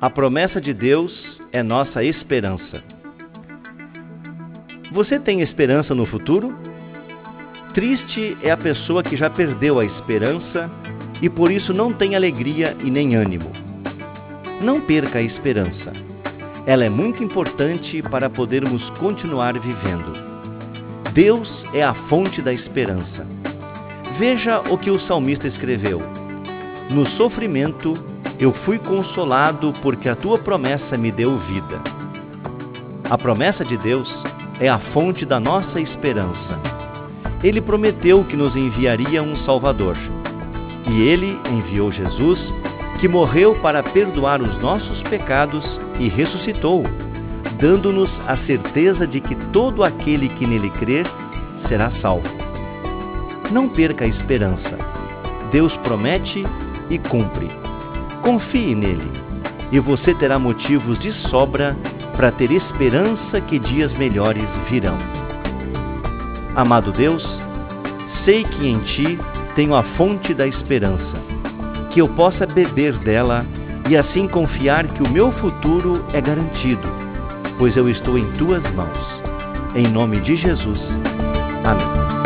A promessa de Deus é nossa esperança. Você tem esperança no futuro? Triste é a pessoa que já perdeu a esperança e por isso não tem alegria e nem ânimo. Não perca a esperança. Ela é muito importante para podermos continuar vivendo. Deus é a fonte da esperança. Veja o que o salmista escreveu: no sofrimento eu fui consolado porque a tua promessa me deu vida. A promessa de Deus é a fonte da nossa esperança. Ele prometeu que nos enviaria um Salvador. E Ele enviou Jesus, que morreu para perdoar os nossos pecados e ressuscitou, dando-nos a certeza de que todo aquele que nele crer será salvo. Não perca a esperança. Deus promete e cumpre. Confie nele, e você terá motivos de sobra para ter esperança que dias melhores virão. Amado Deus, sei que em Ti tenho a fonte da esperança, que eu possa beber dela e assim confiar que o meu futuro é garantido, pois eu estou em Tuas mãos. Em nome de Jesus. Amém.